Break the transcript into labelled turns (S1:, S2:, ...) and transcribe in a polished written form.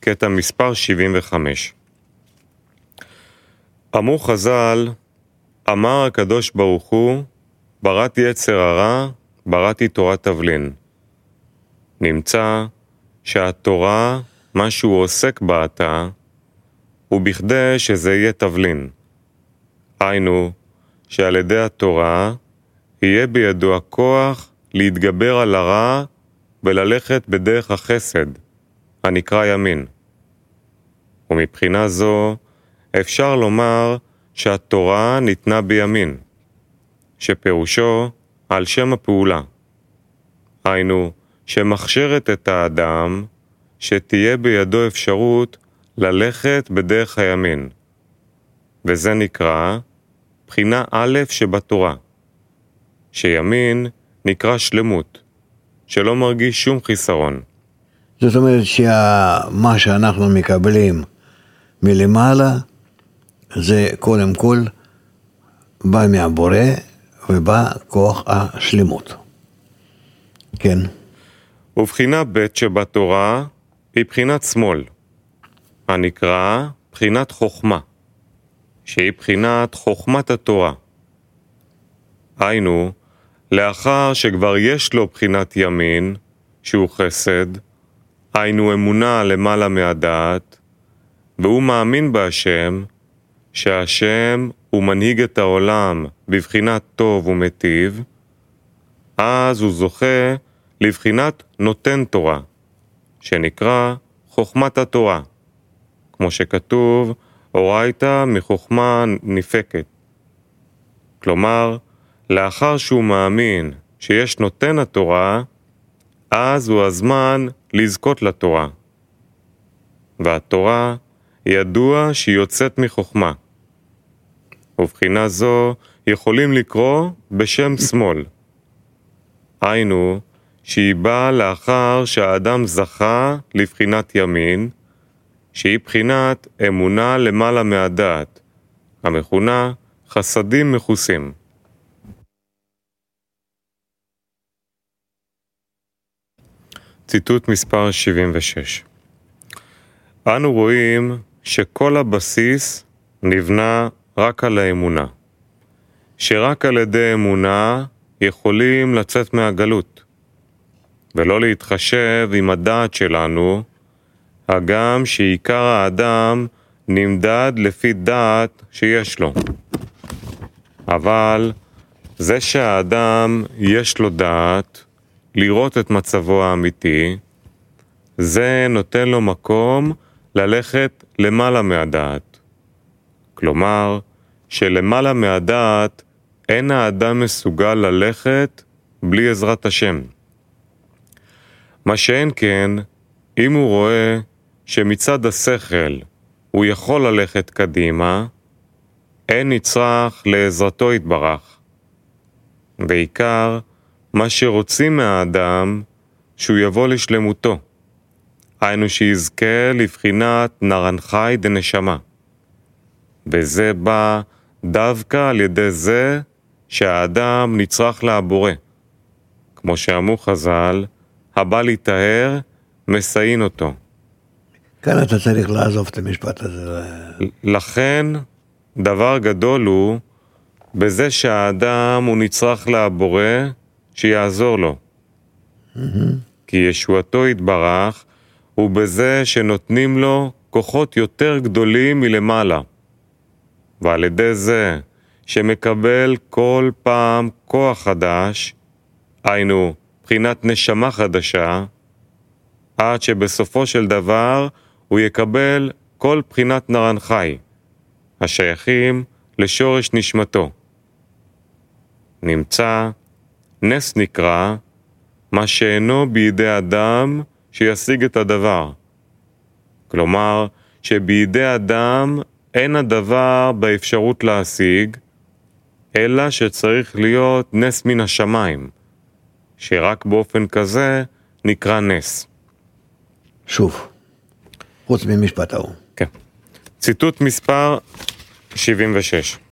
S1: קטע מספר 75. אמרו חז"ל, אמר הקדוש ברוך הוא, בראתי יצר הרע, בראתי תורת תבלין. נמצא שהתורה, מה שהוא עוסק בעתה, הוא בכדי שזה יהיה תבלין. היינו, שעל ידי התורה יהיה בידו הכוח להתגבר על הרע וללכת בדרך החסד, הנקרא ימין. ומבחינה זו אפשר לומר שהתורה ניתנה בימין, שפירושו על שם הפעולה. היינו, שמכשירת את האדם שתהיה בידו אפשרות ללכת בדרך הימין. וזה נקרא בחינה א' שבתורה, שימין נקרא שלמות, שלא מרגיש שום חיסרון.
S2: זאת אומרת שמה שאנחנו מקבלים מלמעלה, זה קודם כל בא מהבורא ובא כוח השלמות. כן.
S1: ובחינה ב' שבתורה היא בחינת שמאל, הנקרא בחינת חוכמה, שהיא בחינת חוכמת התורה. היינו, לאחר שכבר יש לו בחינת ימין, שהוא חסד, היינו אמונה למעלה מהדעת, והוא מאמין בהשם, שהשם הוא מנהיג את העולם בבחינת טוב ומטיב, אז הוא זוכה לבחינת נותן תורה, שנקרא חוכמת התורה, כמו שכתוב, אורייתא מחוכמה נפקת. כלומר, לאחר שהוא מאמין שיש נותן התורה, אז הוא הזמן לזכות לתורה. והתורה ידוע שהיא יוצאת מחוכמה. ובחינה זו יכולים לקרוא בשם שמאל. היינו, שהיא באה לאחר שהאדם זכה לבחינת ימין, שהיא בחינת אמונה למעלה מהדעת, המכונה חסדים מחוסים. ציטוט מספר 76. אנו רואים שכל הבסיס נבנה רק על האמונה, שרק על ידי אמונה יכולים לצאת מהגלות, ולא להתחשב עם הדעת שלנו, הגם שעיקר האדם נמדד לפי דעת שיש לו. אבל זה שהאדם יש לו דעת, לראות את מצבו האמיתי, זה נותן לו מקום ללכת למעלה מהדעת. כלומר, שלמעלה מהדעת אין האדם מסוגל ללכת בלי עזרת השם. מה שאין כן, אם הוא רואה שמצד השכל הוא יכול ללכת קדימה, אין נצרך לעזרתו יתברך. בעיקר, מה שרוצים מהאדם, שהוא יבוא לשלמותו. היינו שיזכה לבחינת נרנחי דנשמה. וזה בא דווקא על ידי זה שהאדם נצרך לבורא. כמו שאמרו חז"ל, הבא להיטהר, מסעין אותו.
S2: כאן אתה צריך לעזוב את המשפט הזה.
S1: לכן, דבר גדול הוא בזה שהאדם הוא נצרך לבורא שיעזור לו. כי ישועתו יתברך הוא בזה שנותנים לו כוחות יותר גדולים מלמעלה. ועל ידי זה שמקבל כל פעם כוח חדש, היינו בחינת נשמה חדשה, עד שבסופו של דבר הוא יקבל כל בחינת נרנחי, השייכים לשורש נשמתו. נמצא, נס נקרא, מה שאינו בידי אדם שישיג את הדבר. כלומר, שבידי אדם אין הדבר באפשרות להשיג, אלא שצריך להיות נס מן השמיים, שרק באופן כזה נקרא נס.
S2: שוב, חוץ ממשפט ההוא.
S1: כן. ציטוט מספר 76.